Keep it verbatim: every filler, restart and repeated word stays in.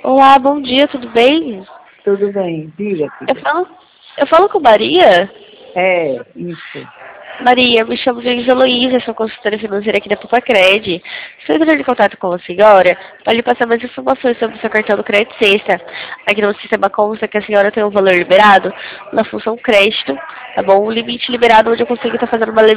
Olá, bom dia, tudo bem? Tudo bem, diga, Eu filha. falo, eu falo com Maria? É, isso. Maria, me chamo de Heloísa, sou consultora financeira aqui da Papacred. Estou entrando em contato com a senhora para lhe passar mais informações sobre o seu cartão do crédito sexta. Aqui no sistema consta que a senhora tem um valor liberado na função crédito, tá bom? Um limite liberado onde eu consigo estar fazendo uma